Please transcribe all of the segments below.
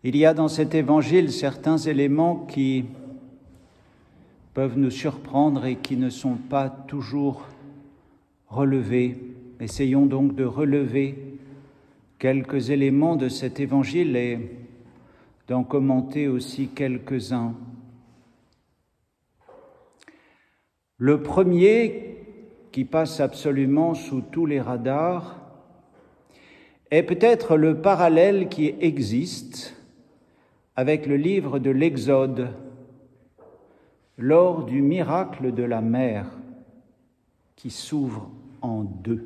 Il y a dans cet évangile certains éléments qui peuvent nous surprendre et qui ne sont pas toujours relevés. Essayons donc de relever quelques éléments de cet évangile et d'en commenter aussi quelques-uns. Le premier, qui passe absolument sous tous les radars, est peut-être le parallèle qui existe avec le livre de l'Exode, lors du miracle de la mer qui s'ouvre en deux.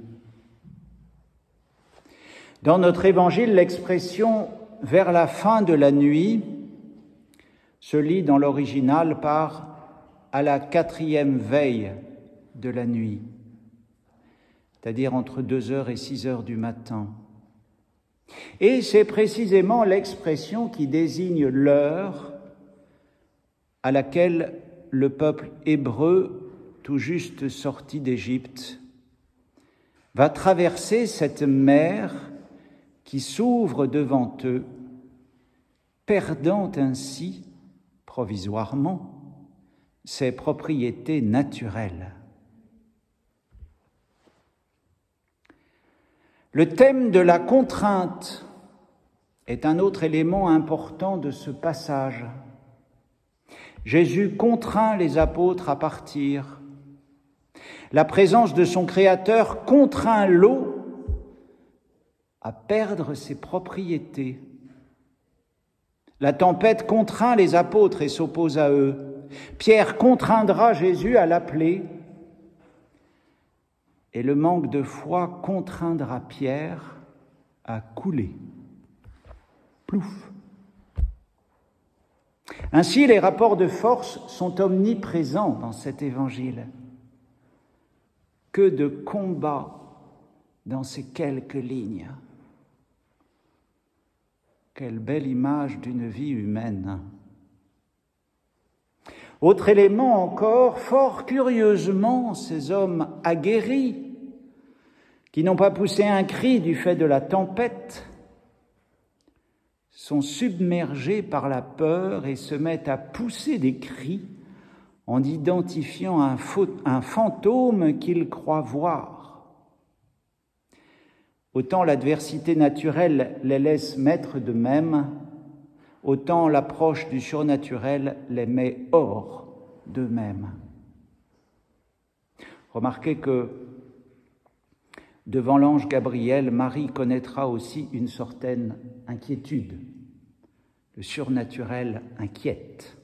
Dans notre évangile, l'expression « vers la fin de la nuit » se lit dans l'original par « à la 4e veille de la nuit », c'est-à-dire entre 2h et 6h du matin. Et c'est précisément l'expression qui désigne l'heure à laquelle le peuple hébreu, tout juste sorti d'Égypte, va traverser cette mer qui s'ouvre devant eux, perdant ainsi, provisoirement, ses propriétés naturelles. Le thème de la contrainte est un autre élément important de ce passage. Jésus contraint les apôtres à partir. La présence de son Créateur contraint l'eau à perdre ses propriétés. La tempête contraint les apôtres et s'oppose à eux. Pierre contraindra Jésus à l'appeler. Et le manque de foi contraindra Pierre à couler. Plouf. Ainsi, les rapports de force sont omniprésents dans cet évangile. Que de combats dans ces quelques lignes. Quelle belle image d'une vie humaine. Autre élément encore, fort curieusement, ces hommes aguerris, qui n'ont pas poussé un cri du fait de la tempête, sont submergés par la peur et se mettent à pousser des cris en identifiant un fantôme qu'ils croient voir. Autant l'adversité naturelle les laisse mettre de même, autant l'approche du surnaturel les met hors d'eux-mêmes. Remarquez que devant l'ange Gabriel, Marie connaîtra aussi une certaine inquiétude. Le surnaturel inquiète.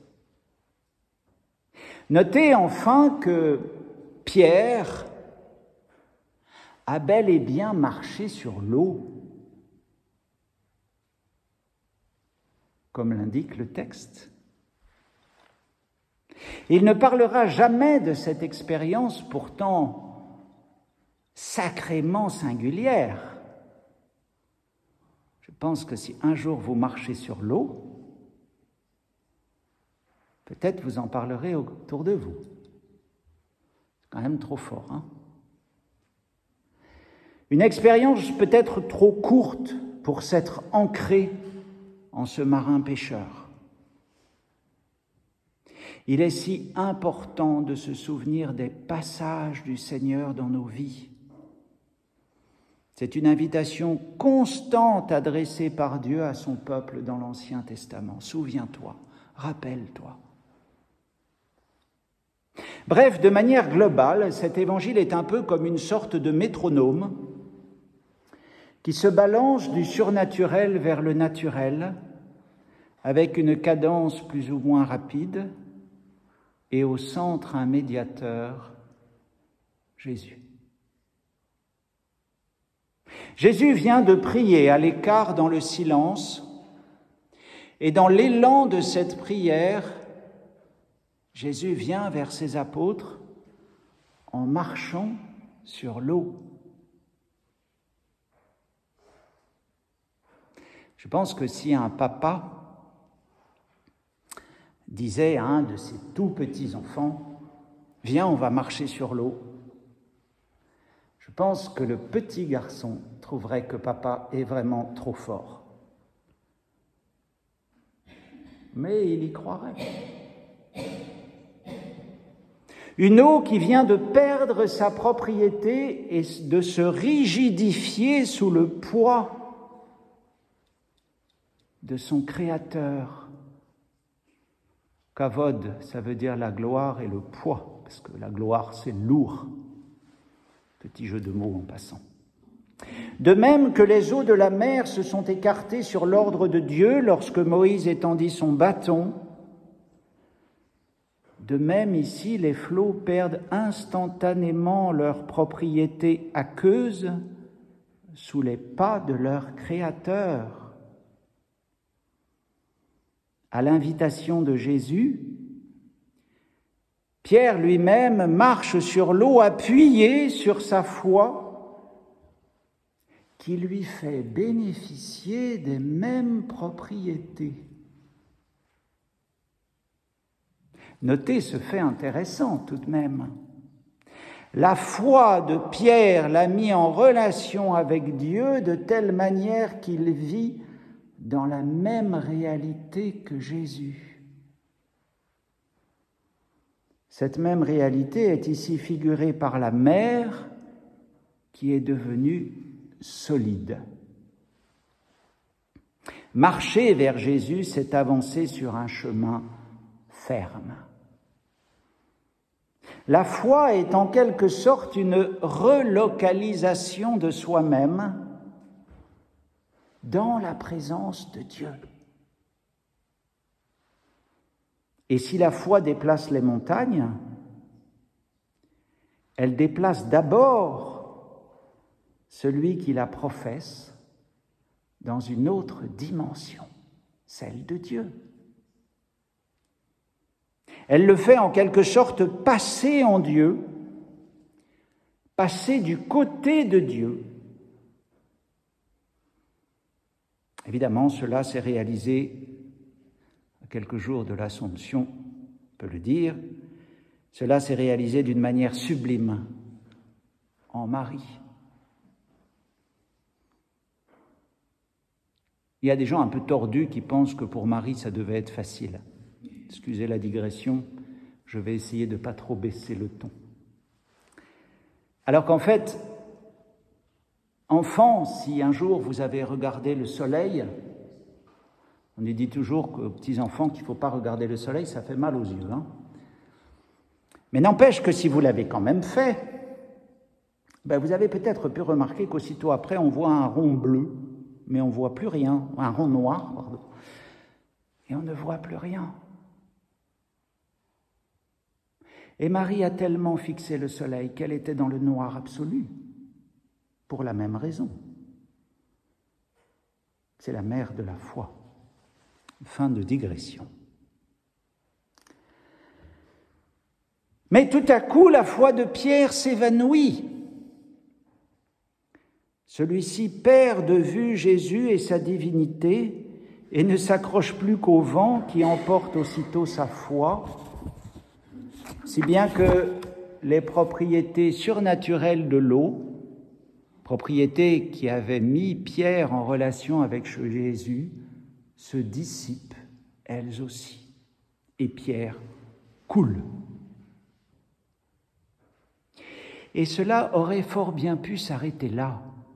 Notez enfin que Pierre a bel et bien marché sur l'eau, comme l'indique le texte. Il ne parlera jamais de cette expérience pourtant sacrément singulière. Je pense que si un jour vous marchez sur l'eau, peut-être vous en parlerez autour de vous. C'est quand même trop fort, hein ? Une expérience peut-être trop courte pour s'être ancrée en ce marin pêcheur. Il est si important de se souvenir des passages du Seigneur dans nos vies. C'est une invitation constante adressée par Dieu à son peuple dans l'Ancien Testament. Souviens-toi, rappelle-toi. Bref, de manière globale, cet évangile est un peu comme une sorte de métronome qui se balance du surnaturel vers le naturel avec une cadence plus ou moins rapide et au centre un médiateur, Jésus. Jésus vient de prier à l'écart dans le silence et dans l'élan de cette prière, Jésus vient vers ses apôtres en marchant sur l'eau. Je pense que si un papa disait à un de ses tout petits enfants « Viens, on va marcher sur l'eau », je pense que le petit garçon trouverait que papa est vraiment trop fort. mais il y croirait. Une eau qui vient de perdre sa propriété et de se rigidifier sous le poids de son Créateur. Kavod, ça veut dire la gloire et le poids, parce que la gloire, c'est lourd. Petit jeu de mots en passant. De même que les eaux de la mer se sont écartées sur l'ordre de Dieu lorsque Moïse étendit son bâton, de même ici les flots perdent instantanément leur propriété aqueuse sous les pas de leur Créateur. À l'invitation de Jésus, Pierre lui-même marche sur l'eau appuyé sur sa foi qui lui fait bénéficier des mêmes propriétés. Notez ce fait intéressant tout de même. La foi de Pierre l'a mis en relation avec Dieu de telle manière qu'il vit dans la même réalité que Jésus. Cette même réalité est ici figurée par la mer qui est devenue solide. Marcher vers Jésus, c'est avancer sur un chemin ferme. La foi est en quelque sorte une relocalisation de soi-même dans la présence de Dieu. Et si la foi déplace les montagnes, elle déplace d'abord celui qui la professe dans une autre dimension, celle de Dieu. Elle le fait en quelque sorte passer en Dieu, passer du côté de Dieu. Évidemment, cela s'est réalisé à quelques jours de l'Assomption, on peut le dire. Cela s'est réalisé d'une manière sublime en Marie. Il y a des gens un peu tordus qui pensent que pour Marie, ça devait être facile. Excusez la digression, je vais essayer de ne pas trop baisser le ton. Alors qu'en fait, enfant, si un jour vous avez regardé le soleil, on dit toujours aux petits-enfants qu'il ne faut pas regarder le soleil, ça fait mal aux yeux. Mais n'empêche que si vous l'avez quand même fait, vous avez peut-être pu remarquer qu'aussitôt après, on voit un rond bleu, mais on ne voit plus rien, un rond noir, pardon, et on ne voit plus rien. Et Marie a tellement fixé le soleil qu'elle était dans le noir absolu, pour la même raison. C'est la mère de la foi. Fin de digression. Mais tout à coup, la foi de Pierre s'évanouit. Celui-ci perd de vue Jésus et sa divinité et ne s'accroche plus qu'au vent qui emporte aussitôt sa foi, si bien que les propriétés surnaturelles de l'eau, propriétés qui avaient mis Pierre en relation avec Jésus, se dissipent elles aussi. Et Pierre coule. Et cela aurait fort bien pu s'arrêter là.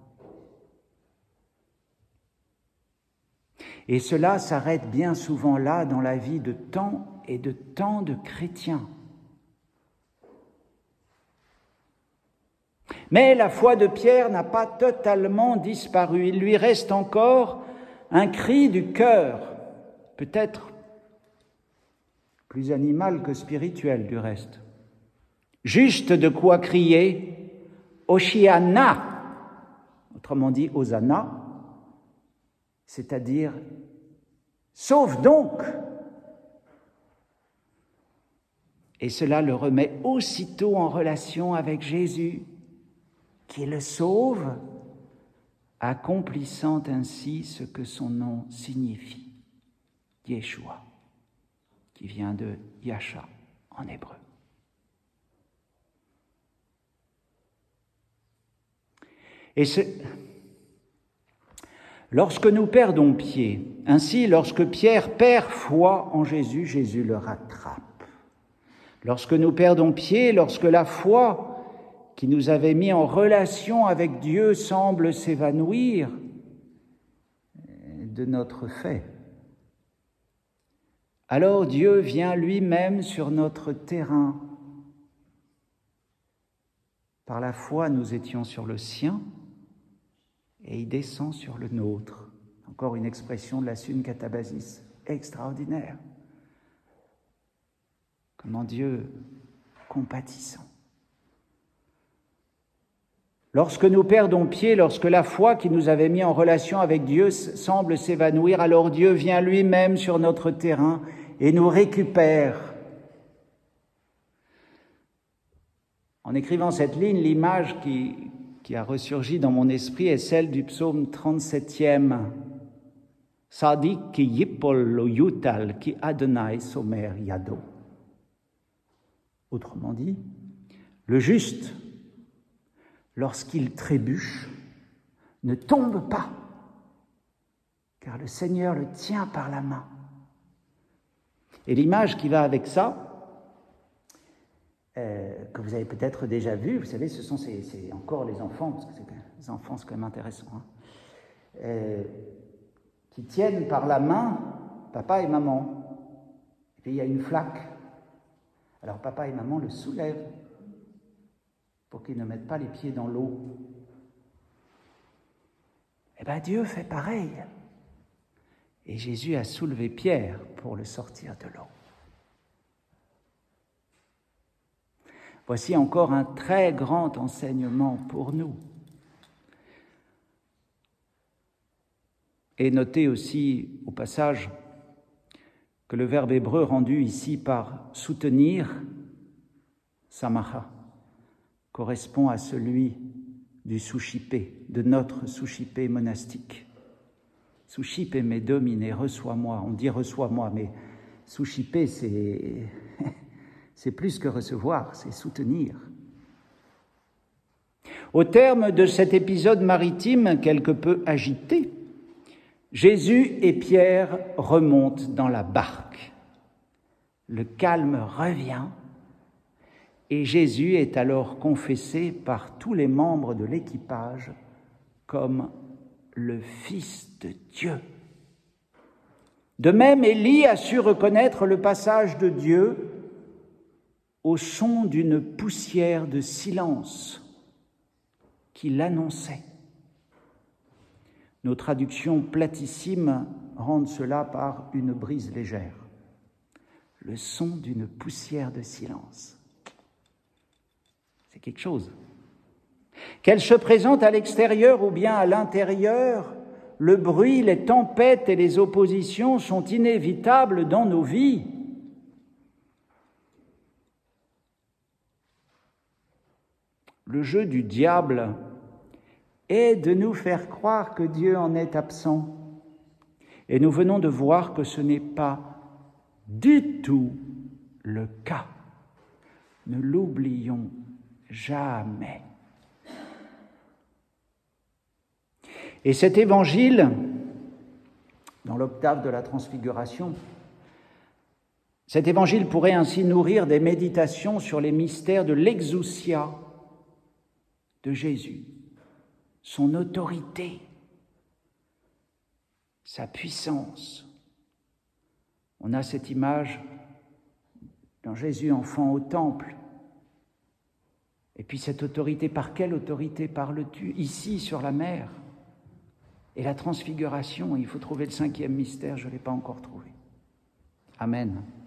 Et cela s'arrête bien souvent là dans la vie de tant et de tant de chrétiens. Mais la foi de Pierre n'a pas totalement disparu. Il lui reste encore un cri du cœur, peut-être plus animal que spirituel du reste. Juste de quoi crier « Hoshiana », autrement dit « Hosanna », c'est-à-dire « Sauve donc !» Et cela le remet aussitôt en relation avec Jésus, qui le sauve, accomplissant ainsi ce que son nom signifie, Yeshua, qui vient de Yasha en hébreu. Et Lorsque nous perdons pied, ainsi lorsque Pierre perd foi en Jésus, Jésus le rattrape. Lorsque nous perdons pied, lorsque la foi qui nous avait mis en relation avec Dieu semble s'évanouir de notre fait, alors Dieu vient lui-même sur notre terrain. Par la foi, nous étions sur le sien et il descend sur le nôtre. Encore une expression de la Sunkatabasis, extraordinaire. Comment Dieu compatissant. Lorsque nous perdons pied, lorsque la foi qui nous avait mis en relation avec Dieu semble s'évanouir, alors Dieu vient lui-même sur notre terrain et nous récupère. En écrivant cette ligne, l'image qui a ressurgi dans mon esprit est celle du psaume 37e. Sadik ki yipol lo yutal ki Adonai somer yado. Autrement dit, le juste, lorsqu'il trébuche, ne tombe pas, car le Seigneur le tient par la main. Et l'image qui va avec ça, que vous avez peut-être déjà vu, vous savez, c'est encore les enfants, parce que les enfants c'est quand même intéressant, qui tiennent par la main papa et maman. Et puis il y a une flaque. Alors papa et maman le soulèvent pour qu'ils ne mettent pas les pieds dans l'eau. Eh bien Dieu fait pareil. Et Jésus a soulevé Pierre pour le sortir de l'eau. Voici encore un très grand enseignement pour nous. Et notez aussi au passage que le verbe hébreu rendu ici par soutenir, samacha, correspond à celui du souchipé, de notre souchipé monastique. Souchipé me domine, reçois-moi. On dit reçois-moi, mais souchipé, c'est plus que recevoir, c'est soutenir. Au terme de cet épisode maritime quelque peu agité, Jésus et Pierre remontent dans la barque. Le calme revient et Jésus est alors confessé par tous les membres de l'équipage comme le Fils de Dieu. De même, Élie a su reconnaître le passage de Dieu au son d'une poussière de silence qui l'annonçait. Nos traductions platissimes rendent cela par une brise légère. Le son d'une poussière de silence. C'est quelque chose. Qu'elle se présente à l'extérieur ou bien à l'intérieur, le bruit, les tempêtes et les oppositions sont inévitables dans nos vies. Le jeu du diable est de nous faire croire que Dieu en est absent. Et nous venons de voir que ce n'est pas du tout le cas. Ne l'oublions jamais. Et cet évangile, dans l'octave de la Transfiguration, cet évangile pourrait ainsi nourrir des méditations sur les mystères de l'exousia de Jésus, son autorité, sa puissance. On a cette image d'un Jésus enfant au temple. Et puis cette autorité, par quelle autorité parles-tu? Ici, sur la mer. Et la transfiguration, il faut trouver le 5e mystère, je ne l'ai pas encore trouvé. Amen.